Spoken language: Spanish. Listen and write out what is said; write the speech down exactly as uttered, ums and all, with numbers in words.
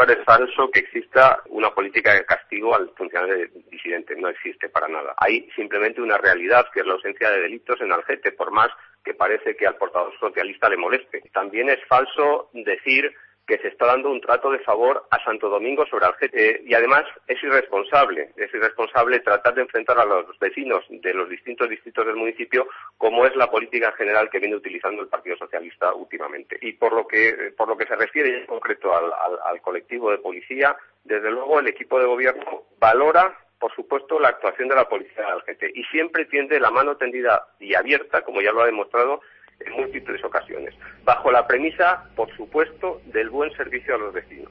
lugar, es falso que exista una política de castigo al funcionario disidente. No existe para nada. Hay simplemente una realidad, que es la ausencia de delitos en Algete, por más que parece que al portavoz socialista le moleste. También es falso decir que se está dando un trato de favor a Santo Domingo sobre Algete, eh, y además es irresponsable, es irresponsable tratar de enfrentar a los vecinos de los distintos distritos del municipio, como es la política general que viene utilizando el Partido Socialista últimamente. Y por lo que por lo que se refiere en concreto al, al, al colectivo de policía, desde luego el equipo de gobierno valora, por supuesto, la actuación de la policía de Algete y siempre tiende la mano tendida y abierta, como ya lo ha demostrado en múltiples ocasiones, bajo la premisa, por supuesto, del buen servicio a los vecinos.